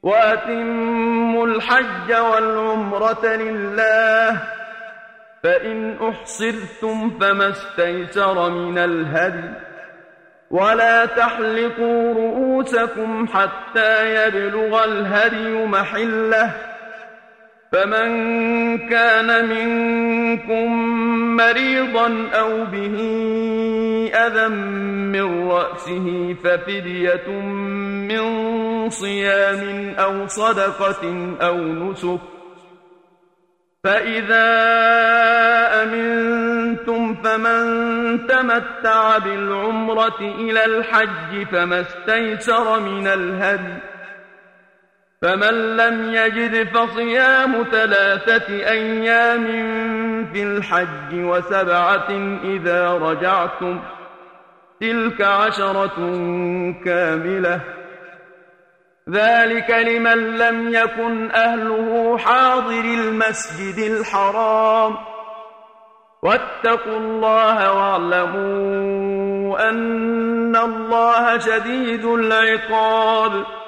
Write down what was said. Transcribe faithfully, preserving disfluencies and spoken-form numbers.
وأتموا الحج والعمرة لله، فإن أحصرتم فما استيسر من الهدي، ولا تحلقوا رؤوسكم حتى يبلغ الهدي محله، فمن كان منكم مريضا أو به أذى من رأسه ففدية من صيام أو صدقة أو نسك، فإذا أمنتم فمن تمتع بالعمرة إلى الحج فما استيسر من الهدي، فمن لم يجد فصيام ثلاثة أيام في الحج وسبعة إذا رجعتم، تلك عشرة كاملة، ذلك لمن لم يكن أهله حاضر المسجد الحرام. واتقوا الله واعلموا أن الله شديد العقاب.